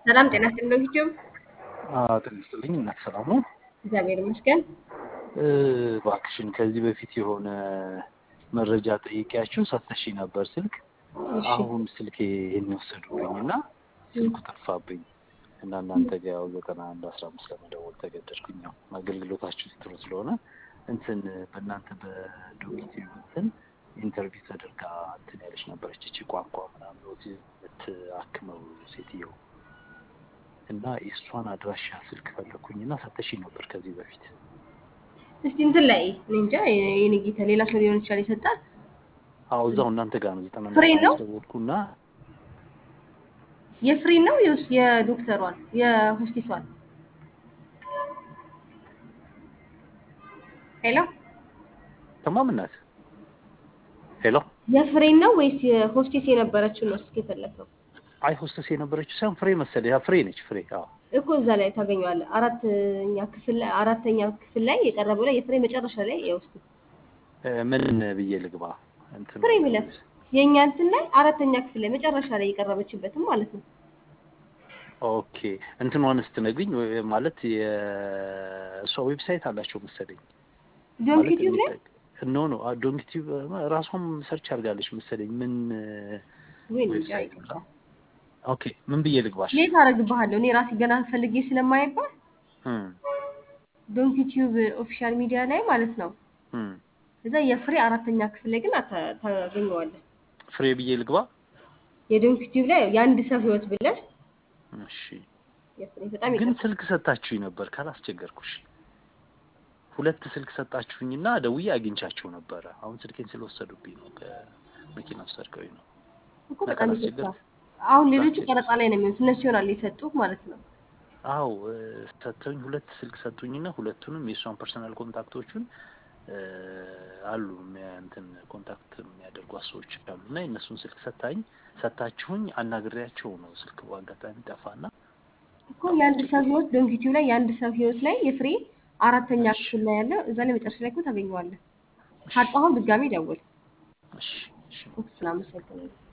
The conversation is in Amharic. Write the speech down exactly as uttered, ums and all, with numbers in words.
ሰላም ጤና ይስጥልኝ በዩቲዩብ ጤና ይስጥልኝ እናት ሰላም ነው? እግዚአብሔር ይመስገን። እባክሽን ከዚህ በፊት የሆነ መረጃ ጠይቄያችሁ ሰጥተሽኝ ነበር ስልክ። እሺ አሁን ስልኬ የሚወሰዱብኝ እና ስልኩ ጠፋብኝ እና እናንተ ጋር ያው ዘጠና አንድ አስራ አምስት ለመደወል ተገደድኩኝ። ያው አገልግሎታችሁ ጥሩ ስለሆነ እንትን በእናንተ በዶክቲቭ እንትን ኢንተርቪው ተደርጋ እንትን ያለች ነበረች እቺ ቋንቋ ምናምን ኦቲዝም የምታክመው ሴትየው እና የእሷን አድራሻ ስልክ ፈለኩኝና ሰጥተሽኝ ነበር ከዚህ በፊት። እስቲ እንትን ላይ እኔ እንጃ የኔ ጌታ ሌላ ሰው ሊሆን ይችላል የሰጣት። አዎ እዛው እናንተ ጋር ነው ዘጠና ፍሬ ነው ደወልኩና የፍሬ ነው የውስ የዶክተሯን የሆስፒታሏን ሄሎ ተማምናት ሄሎ የፍሬ ነው ወይስ የሆስፒስ የነበረችው ነው እስኪ የፈለከው? አይ ሆስተስ የነበረችው ሳይሆን ፍሬ መሰለኝ። ያ ፍሬ ነች ፍሬ። አዎ እኮ እዛ ላይ ታገኘዋለህ። አራተኛ ክፍል ላይ አራተኛ ክፍል ላይ የቀረበው ላይ የፍሬ መጨረሻ ላይ የውስጥ ምን ብዬ ልግባ እንትን ፍሬ ሚለት የኛ እንትን ላይ አራተኛ ክፍል ላይ መጨረሻ ላይ የቀረበችበትም ማለት ነው። ኦኬ እንትኗን ስትነግሪኝ ማለት የሷ ዌብሳይት አላቸው መሰለኝ። ዶንኪቲቭ ላይ ኖ ኖ ዶንኪቲቭ ራሷም ሰርች አድርጋለች መሰለኝ። ምን ዌብሳይት ነው? ኦኬ ምን ብዬ ልግባሽ? ሌት አረግብሃለሁ እኔ ራሴ ገና ፈልጌ ስለማይባል እም ዶንኪቲቭ ኦፊሻል ሚዲያ ላይ ማለት ነው። እም እዛ የፍሬ አራተኛ ክፍል ላይ ግን ታገኘዋለህ። ፍሬ ብዬ ልግባ? የዶንኪቲቭ ላይ የአንድ ሰው ህይወት ብለሽ እሺ። የፍሬ በጣም ግን ይቀርብ ስልክ ሰጣችሁኝ ነበር ካላስቸገርኩሽ። ሁለት ስልክ ሰጣችሁኝና ደውዬ አግኝቻቸው ነበር። አሁን ስልኬን ስለወሰዱብኝ ነው ከመኪና ሰርቀውኝ ነው። እኮ በጣም ይቀርብ። አሁን ሌሎቹ ቀረጻ ላይ ነው የሚሆኑት እነሱ ይሆናል የሰጡት ማለት ነው። አው ሰጥተውኝ ሁለት ስልክ ሰጡኝና ሁለቱንም የሷን ፐርሰናል ኮንታክቶቹን አሉ እንትን ኮንታክት የሚያደርጉ ሰዎች አሉና የነሱን ስልክ ሰጣኝ ሰጣችሁኝ አናግሬያቸው ነው ስልክ በአጋጣሚ ጠፋና እኮ የአንድ ሰው ህይወት ዶንኪቲቭ ላይ የአንድ ሰው ህይወት ላይ የፍሬ አራተኛ ክፍል ላይ ያለው እዛ ላይ መጨረሻ ላይ እኮ ታገኘዋለህ። ካጣሁን ድጋሚ ደውል። እሺ እሺ ሰላም ሰላም